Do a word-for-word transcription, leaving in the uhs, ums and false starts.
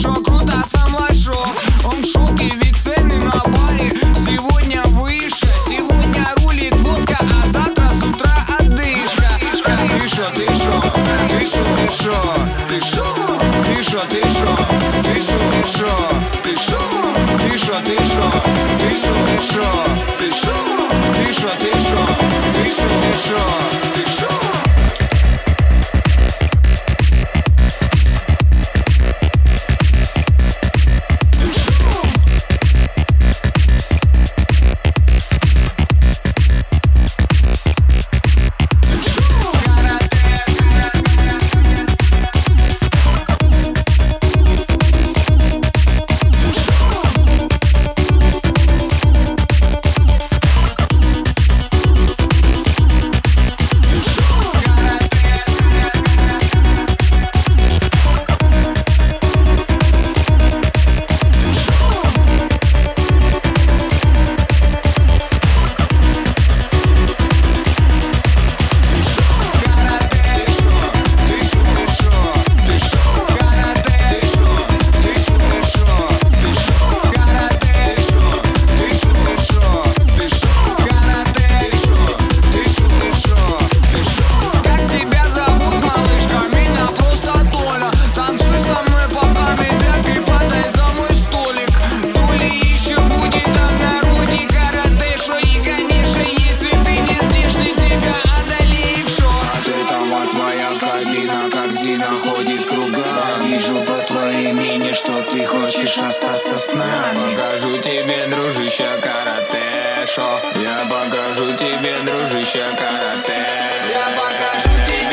шо, круто, сам лошок. Он в шоке, ведь цены на баре сегодня выше. Сегодня рулит водка, а завтра с утра одышка. Ты шо, ты шо, ты шо, ты шо, ты шо, ты шо, ты шо, ты шо, ты шо, ты шо, ты шо, ты шо, ты шо, ты шо, ты шо, ты шо, ты шо, ты шо, ты шо, ты шо. Ходит круга, вижу по твоей мине, что ты хочешь остаться с нами. Я покажу тебе, дружище, каратэ-шо. Я покажу тебе, дружище, каратэ. Я покажу тебе.